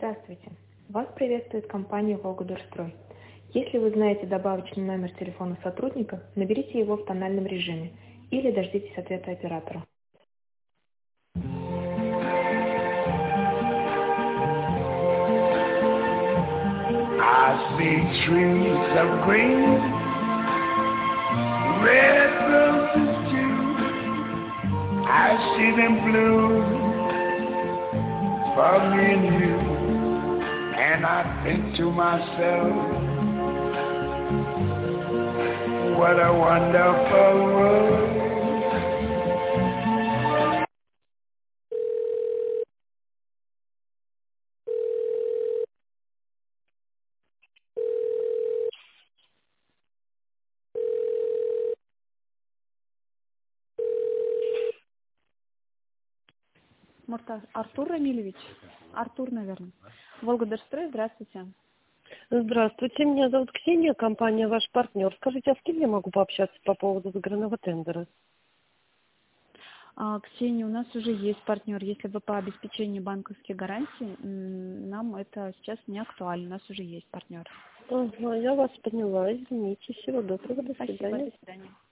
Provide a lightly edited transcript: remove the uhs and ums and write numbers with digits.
Здравствуйте. Вас приветствует компания «Волгодорстрой». Если вы знаете добавочный номер телефона сотрудника, наберите его в тональном режиме или дождитесь ответа оператора. I see trees of green, red roses too. I see them blue for me and you. And I think to myself, what a wonderful world. Артур Рамилевич? Артур, наверное. Волгодорстрой, здравствуйте. Здравствуйте, меня зовут Ксения, компания «Ваш партнер». Скажите, а с кем я могу пообщаться по поводу загранного тендера? Ксения, у нас уже есть партнер. Если вы по обеспечению банковских гарантий, нам это сейчас не актуально. У нас уже есть партнер. Ага, я вас поняла, извините. Всего доброго, до свидания. Спасибо, до свидания.